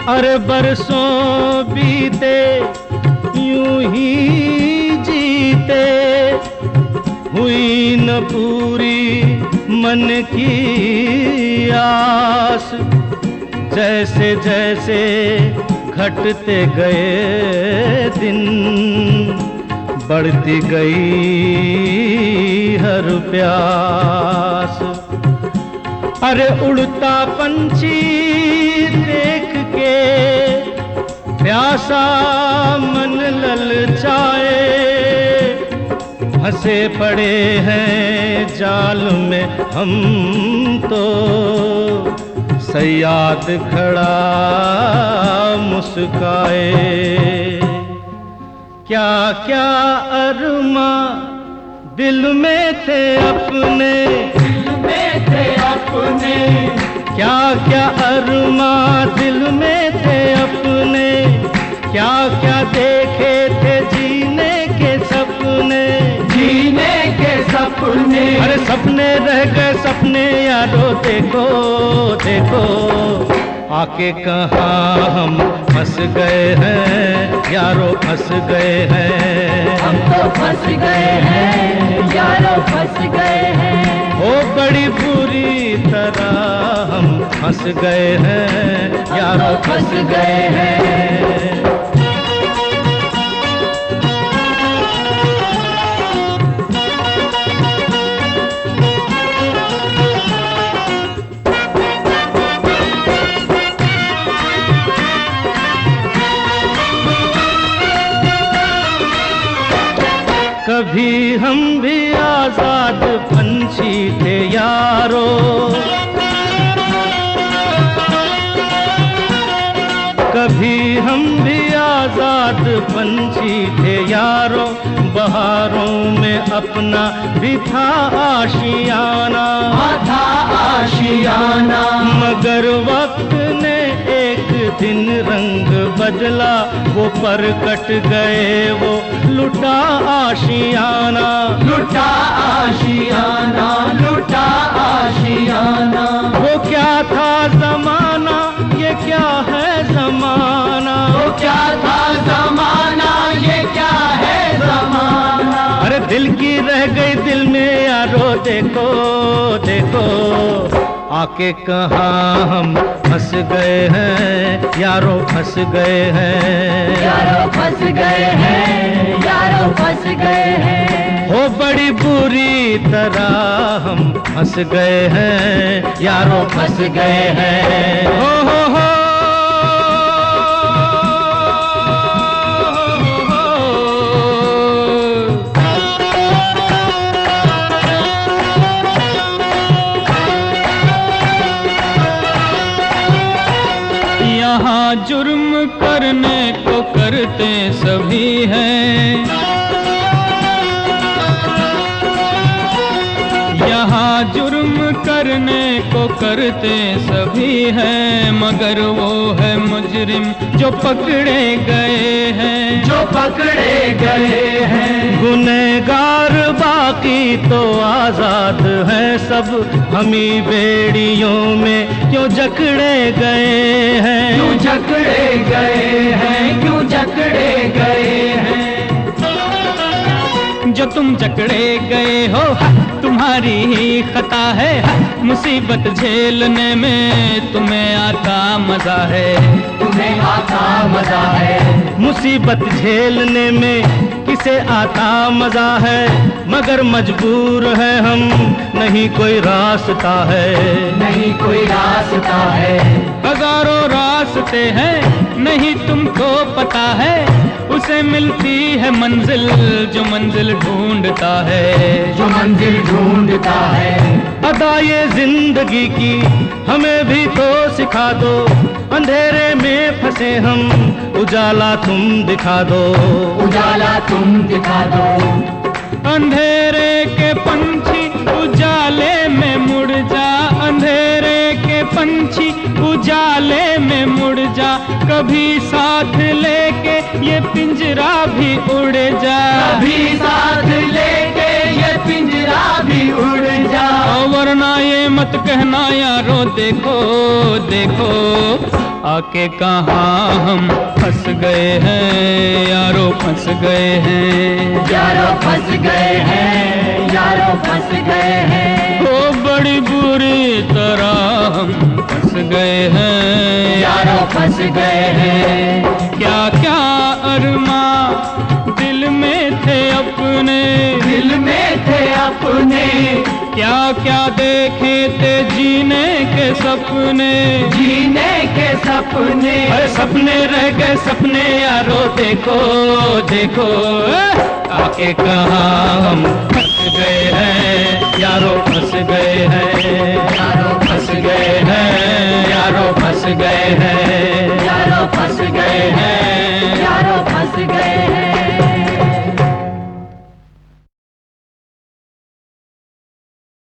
अरे बरसों बीते यूं ही जीते, हुई न पूरी मन की आस। जैसे जैसे घटते गए दिन, बढ़ती गई हर प्यास। अरे उड़ता पंछी देख के प्यासा मन ललचाए, फंसे पड़े हैं जाल में हम तो, सयाद खड़ा मुस्काए। क्या क्या अरमा दिल में थे अपने, दिल में थे अपने, क्या क्या अरमा दिल में थे अपने, क्या क्या देखे थे जीने के सपने, जीने के सपने। अरे सपने रह गए सपने यारो, देखो देखो आके कहाँ हम फंस गए हैं यारो, फंस गए हैं हम तो फंस गए हैं यारो, फंस गए हैं। ओ बड़ी बुरी तरह हम फंस गए हैं यारो, फंस गए हैं। कभी हम भी आजाद पंछी थे यारो, कभी हम भी आजाद पंछी थे यारो। बहारों में अपना भी था आशियाना, था आशियाना। मगर वक्त ने एक दिन रंग बदला, वो पर कट गए वो लुटा आशियाना, लुटा आशियाना, लुटा आशियाना। वो क्या था जमाना, ये क्या है जमाना, वो क्या था जमाना, ये क्या है जमाना। अरे दिल की रह गई दिल में यारो, देखो देखो आके कहाँ हम फंस गए हैं यारो, फंस गए हैं यारो, फंस गए हैं यारो, फंस गए हैं। हो बड़ी बुरी तरह हम फंस गए हैं यारो, फंस गए हैं। हो यहाँ जुर्म करने को करते सभी हैं, यहाँ जुर्म करने को करते सभी हैं, मगर वो है मुजरिम जो पकड़े गए हैं, जो पकड़े गए हैं। गुनहगार बाकी तो आजाद हैं सब, हमी बेड़ियों में क्यों जकड़े गए हैं, क्यों जकड़े गए हैं, क्यों जकड़े गए हैं। जो तुम जकड़े गए हो तुम्हारी ही खता है, मुसीबत झेलने में तुम्हें आता मजा है, तुम्हें आता मजा है। मुसीबत झेलने में किसे आता मजा है, मगर मजबूर है हम, नहीं कोई रास्ता है, नहीं कोई रास्ता है। हजारों रास्ते हैं नहीं तुमको पता है, उसे मिलती है मंजिल जो मंजिल ढूंढता है, जो मंजिल ढूंढता है। अदा ये जिंदगी की हमें भी तो सिखा दो, अंधेरे में फंसे हम उजाला तुम दिखा दो, उजाला तुम दिखा दो। अंधेरे के पंछी उजाले में मुड़ जा, अंधेरे के पंछी उजाले में मुड़ जा, कभी साथ लेके ये पिंजरा भी उड़ जा, कभी साथ लेके ये पिंजरा भी उड़ जा। वरना ये मत कहना यारो देखो देखो, आके कहाँ हम फंस गए हैं यारो, फंस गए हैं यारो, फंस गए हैं यारो, फंस गए हैं। ओ बड़ी बुरी तरह हम फंस गए हैं यारो, फंस गए हैं। क्या क्या अरमा दिल में थे अपने, दिल में थे अपने, क्या क्या देखे थे जीने के सपने, जीने के सपने, अरे सपने रह गए सपने यारो देखो देखो, आके कहाँ हम फंस गए हैं यारो, फंस गए हैं यारो, फंस गए हैं यारो, फंस गए हैं यारो, फंस गए हैं यारो, फंस गए